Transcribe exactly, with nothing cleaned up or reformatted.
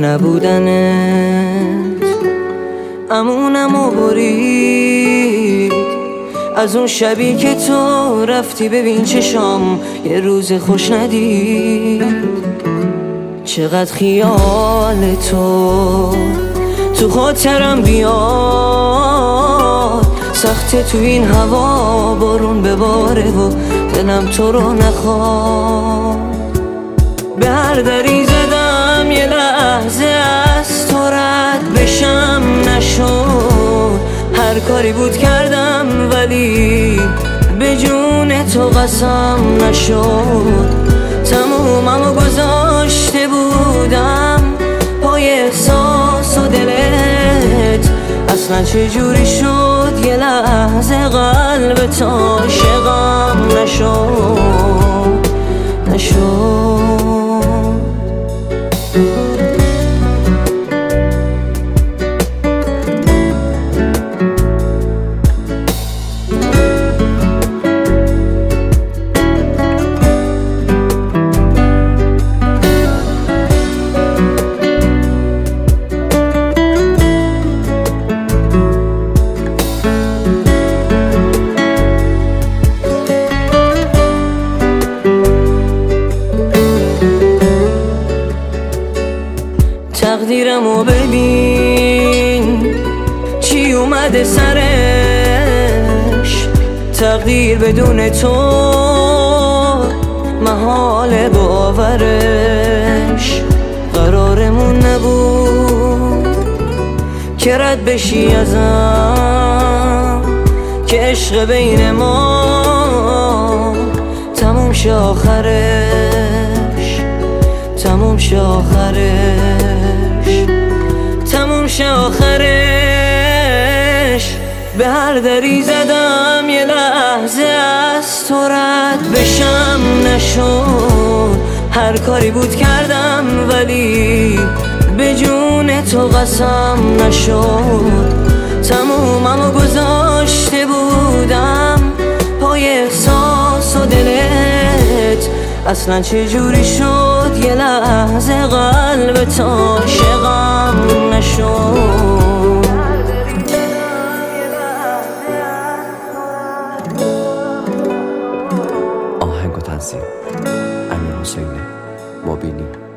نبودنت امونم و برید از اون شبی که تو رفتی. ببین چشام یه روز خوش ندید. چقدر خیال تو تو خاطرم بیاد. سخته تو این هوا بارون بباره و دلم تو رو نخواد. به هر دری زدم یه لحظه از تو رد بشم نشد. هر کاری بود کردم ولی به جون تو قسم نشد. تموممو گذاشته بودم پای احساس و دلت. اصلا چجوری شد یه لحظه قلب تا عاشقم نشد نشد. تقدیرمو ببین چی اومده سرش. تقدیر بدون تو محال باورش. قرارمون نبود که رد بشی ازم، که عشق بین ما تموم شه آخرش. تموم شه آخرش تموم شه آخرش. به هر دری زدم یه لحظه از تو رد بشم نشد. هر کاری بود کردم ولی به جون تو قسم نشد. تموممو گذاشته بودم پای احساس و دلت. اصلا چجوری شد یه لحظه قلب تا عاشقم نشد. آهنگ و تنظیم امیر حسینی مبینی.